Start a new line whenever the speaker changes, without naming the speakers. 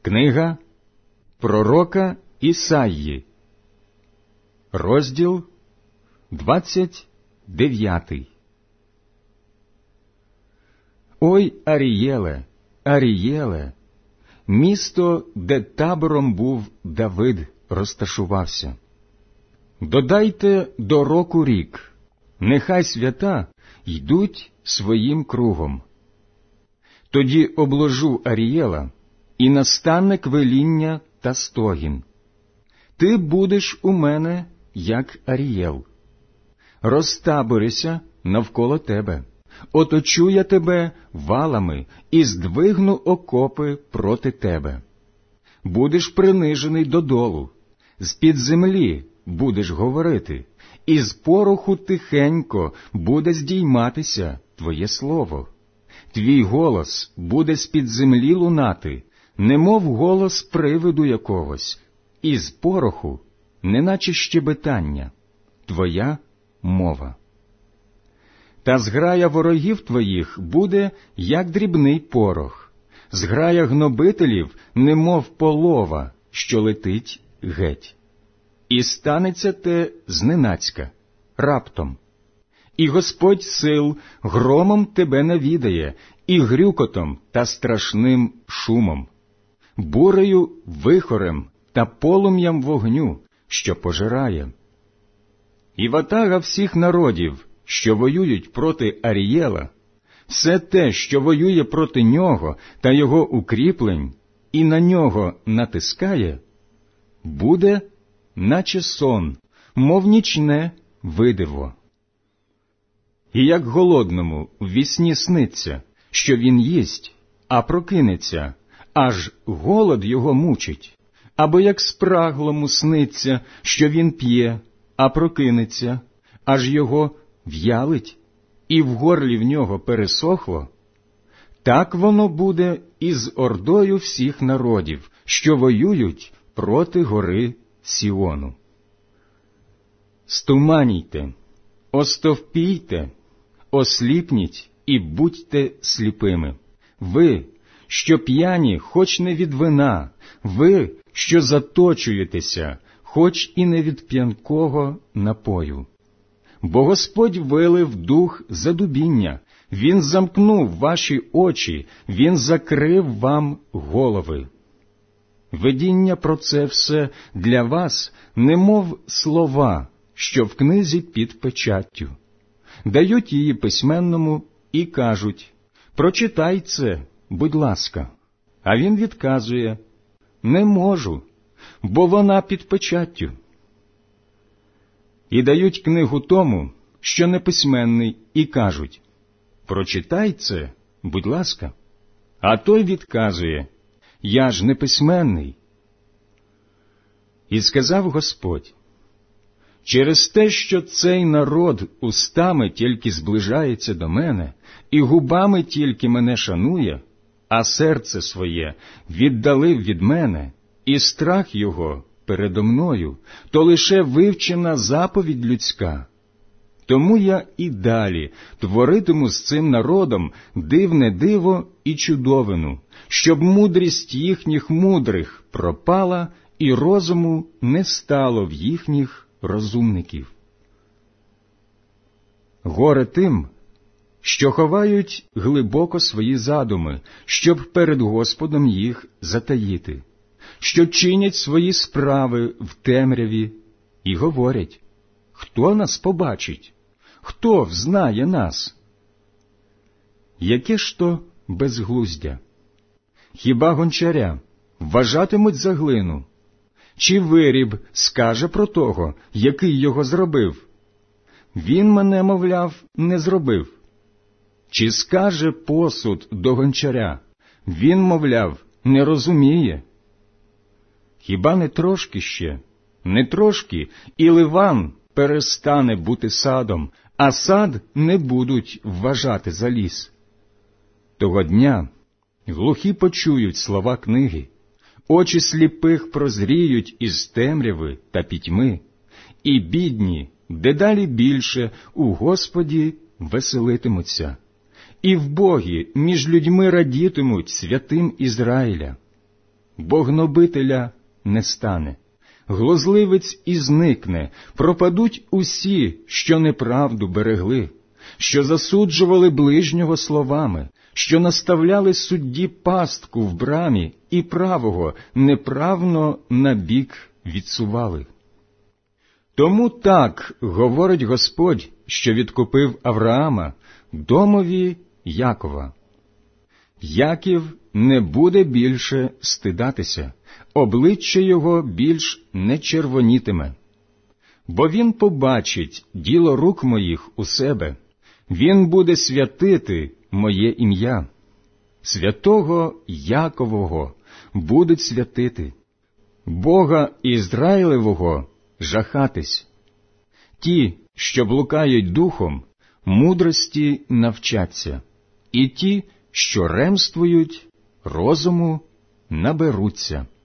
Книга пророка Ісаї, розділ 29. Ой, Арієле, Арієле, місто, де табором був Давид, розташувався. Додайте до року рік, нехай свята йдуть своїм кругом. Тоді обложу Арієла, і настане квеління та стогін. Ти будеш у мене, як Арієл. Розтаборися навколо тебе, оточу я тебе валами і здвигну окопи проти тебе. Будеш принижений додолу, з-під землі будеш говорити, і з пороху тихенько буде здійматися твоє слово. Твій голос буде з-під землі лунати, немов голос привиду якогось, і з пороху, неначе щебетання, твоя мова. Та зграя ворогів твоїх буде, як дрібний порох, зграя гнобителів, немов полова, що летить геть. І станеться те зненацька, раптом. І Господь сил громом тебе навідає, і грюкотом та страшним шумом, бурею, вихорем та полум'ям вогню, що пожирає. І ватага всіх народів, що воюють проти Арієла, все те, що воює проти нього та його укріплень, і на нього натискає, буде, наче сон, мов нічне видиво. І як голодному ввісні сниться, що він їсть, а прокинеться, аж голод його мучить, або як спраглому сниться, що він п'є, а прокинеться, аж його в'ялить, і в горлі в нього пересохло, так воно буде і з ордою всіх народів, що воюють проти гори Сіону. Стуманійте, остовпійте, осліпніть і будьте сліпими. Ви, що п'яні, хоч не від вина, ви, що заточуєтеся, хоч і не від п'янкого напою. Бо Господь вилив дух задубіння, Він замкнув ваші очі, Він закрив вам голови. Видіння про це все для вас, немов слова, що в книзі під печаттю. Дають її письменному і кажуть: «Прочитай це, будь ласка». А він відказує: «Не можу, бо вона під печаттю». І дають книгу тому, що неписьменний, і кажуть: «Прочитай це, будь ласка». А той відказує: «Я ж неписьменний». І сказав Господь: «Через те, що цей народ устами тільки зближається до мене, і губами тільки мене шанує, а серце своє віддалив від мене, і страх його передо мною, то лише вивчена заповідь людська. Тому я і далі творитиму з цим народом дивне диво і чудовину, щоб мудрість їхніх мудрих пропала, і розуму не стало в їхніх розумників. Горе тим, що ховають глибоко свої задуми, щоб перед Господом їх затаїти, що чинять свої справи в темряві і говорять: «Хто нас побачить? Хто взнає нас?» Яке ж то безглуздя? Хіба гончаря вважатимуть за глину? Чи виріб скаже про того, який його зробив? Він мене, мовляв, не зробив. Чи скаже посуд до гончаря? Він, мовляв, не розуміє. Хіба не трошки ще, не трошки, і Ливан перестане бути садом, а сад не будуть вважати за ліс? Того дня глухі почують слова книги, очі сліпих прозріють із темряви та пітьми, і бідні дедалі більше у Господі веселитимуться, і в Богі між людьми радітимуть святим Ізраїля. бо гнобителя не стане. Глузливець і зникне, пропадуть усі, що неправду берегли, що засуджували ближнього словами, що наставляли судді пастку в брамі і правого неправно набік відсували. Тому так говорить Господь, що відкупив Авраама, домові Якова. Яків не буде більше стидатися, обличчя його більш не червонітиме. Бо він побачить діло рук моїх у себе, він буде святити моє ім'я. Святого Якового будуть святити, Бога Ізраїлевого жахатись. Ті, що блукають духом, мудрості навчаться, і ті, що ремствують, розуму наберуться.